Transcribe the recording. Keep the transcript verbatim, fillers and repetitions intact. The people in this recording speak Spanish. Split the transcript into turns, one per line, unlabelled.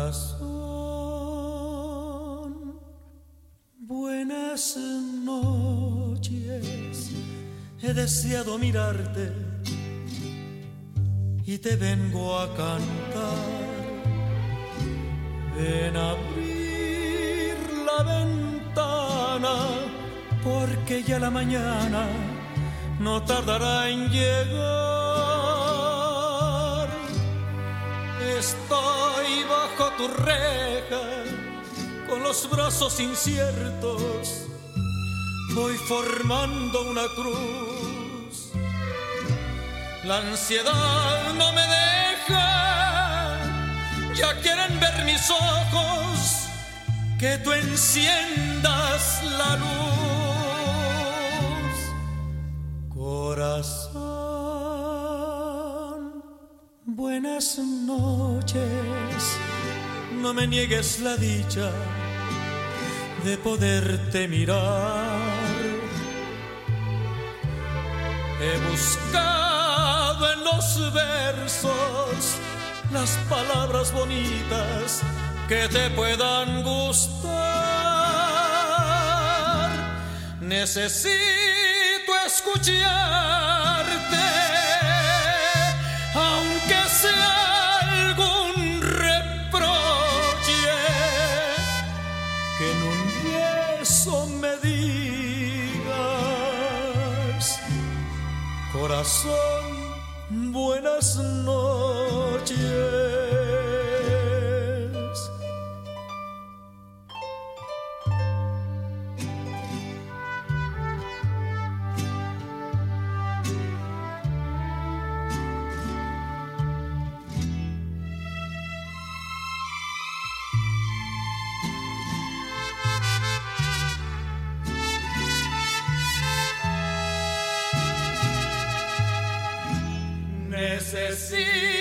Corazón, buenas noches. He deseado mirarte y te vengo a cantar. Ven a abrir la ventana, porque ya la mañana no tardará en llegar. Estoy bajo tu reja, con los brazos inciertos, voy formando una cruz. La ansiedad no me deja, ya quieren ver mis ojos, que tú enciendas la luz. Corazón, buenas noches, no me niegues la dicha de poderte mirar. He buscado en los versos las palabras bonitas que te puedan gustar. Necesito escucharte, aunque sea algún reproche, que en un beso me digas: corazón, buenas noches. Necesito